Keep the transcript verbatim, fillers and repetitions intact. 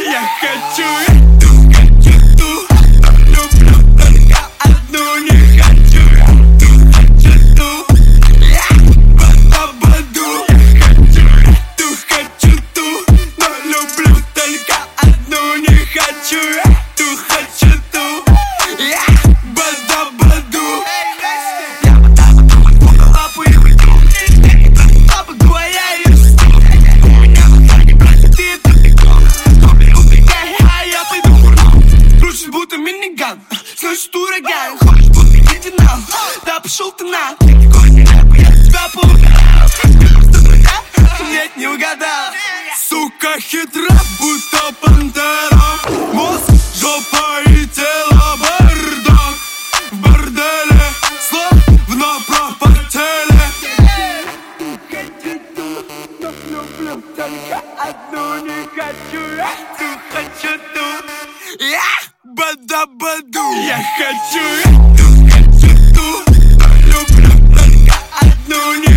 Я хочу эту, хочу ту. Люблю только одну, не хочу эту, хочу ту. Я бада-баду. Я хочу эту, хочу ту. Но люблю только одну, не хочу эту, хочу ту. Я бада-баду. Я бада-баду, лапу и хуйню. Лапу твоя и у меня в ладони, братья, ты это бегом. Убегай, а я пойду. Крутишь будто миниган, сносит ураган. Ходишь будто кардинал, да пошел ты на. Горный рэп, я тебя поугадал. Нет, не угадал. Сука хитра, будто пантера. Мозг, жопа и тело бардак. В борделе, словно пропотели. Но люблю только одну, не хочу эту, хочу ту. Я бада-баду. Я хочу эту, хочу ту. Но люблю только одну, не